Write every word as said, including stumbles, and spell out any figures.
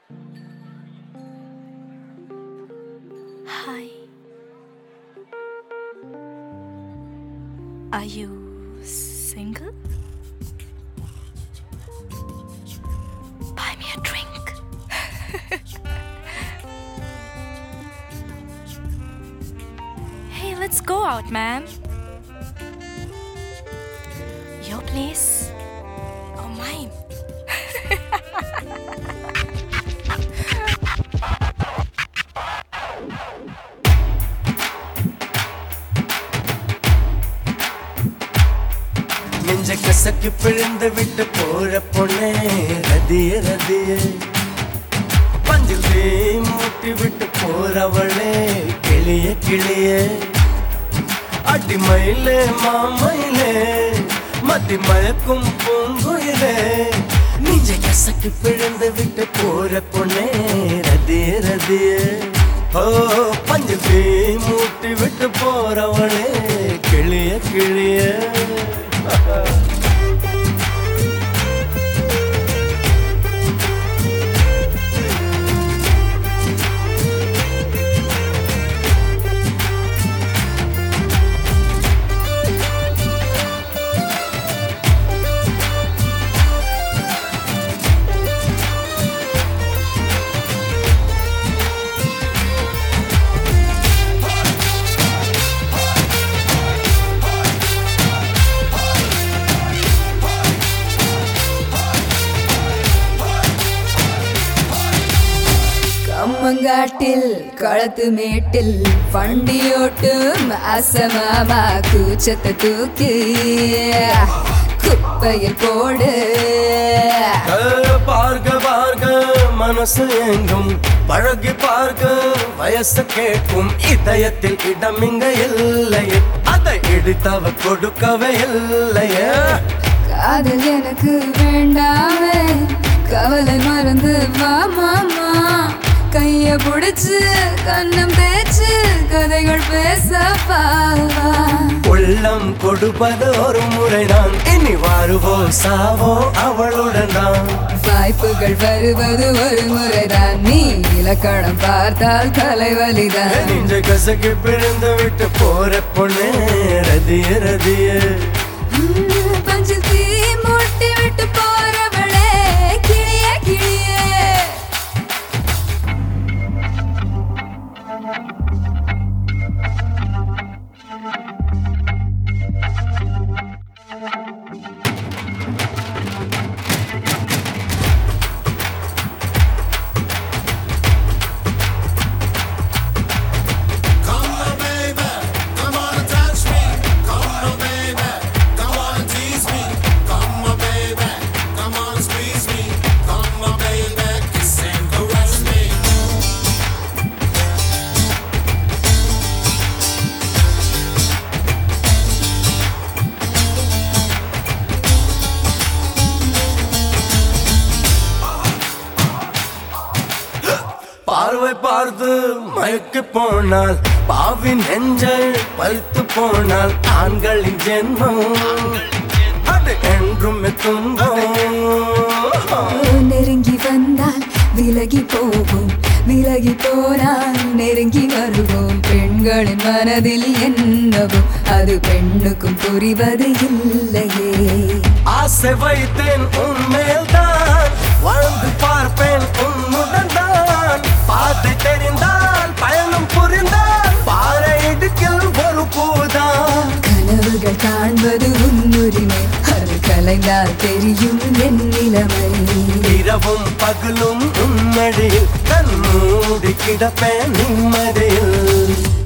Hi. Are you single? Buy me a drink. Hey, let's go out, man. Your place or mine? நெஞ்ச கசக்கி பிழிந்து விட்டு போற பொண்ணே ரதிய ரதிய பஞ்சில் தீ மூட்டி விட்டு போறவளே கிளிய கிளிய அடிமயிலே மாமயிலே மதி மயக்கும் பூங்குயிலே நெஞ்ச கசக்கி பிழிந்து விட்டு போற பொண்ணே ரதிய ரதிய ஓ பஞ்சில் தீ மூட்டி விட்டு போறவளே கிளிய கிளிய கம்மங்காட்டில் களத்து மேட்டில் வண்டியோட்டும் அசமாமா கூச்சத்தை தூக்கி குப்பையில் போடு பார்க்க பார்க்க மனசு எங்கும் பழகி பார்க்க வயசு கேட்கும் இதயத்தில் இடம் இங்க இல்லையே அதை இடித்தவ கொடுக்கவே இல்லையே காதல் எனக்கு வேண்டாமே கவலை மறந்து வா மாமா கைய புடிச்சு கண்ணம் தேய்ச்சு கதைகள் பேசப்பா உள்ளம் கொடுப்பது ஒரு முறைதான் இனி வாருவோ சாவோ அவளுடன் தான் வாய்ப்புகள் வருவது ஒரு முறைதான் நீ இலக்கணம் பார்த்தால் தலைவலிதான் நெஞ்ச கசக்கி பிழந்து விட்டு போற பொண்ணே ரதிய ரதிய பஞ்சில் தீ மூட்டி விட்டு போறவளே கிளிய கிளிய பார்வை பார்த்து மயக்கு போனால் பாவின் நெஞ்சல் பறித்து போனால் ஆண்களின் ஜென்மம் அது என்றும் துன்பம் நெருங்கி வந்தால் விலகி போவோம் விலகி போனால் நெருங்கி வருவோம் பெண்களின் மனதில் என்னவோ அது பெண்ணுக்கும் புரிவது இல்லையே ஆசை வைத்தேன் உன்மேல் தான் வாழ்ந்து பார்ப்பேன் உன்னுடன் தான் பாதை தெரிந்தால் பயணம் புரிந்தால் பாறை இடுக்கில் ஒரு பூதான் கனவுகள் காண்பது உன்னுரிமை அது கலைந்தால் தெரியும் என் நிலைமை இரவும் பகலும் உன்மடியில் கண் மூடி கிடப்பேன் நிம்மதியில்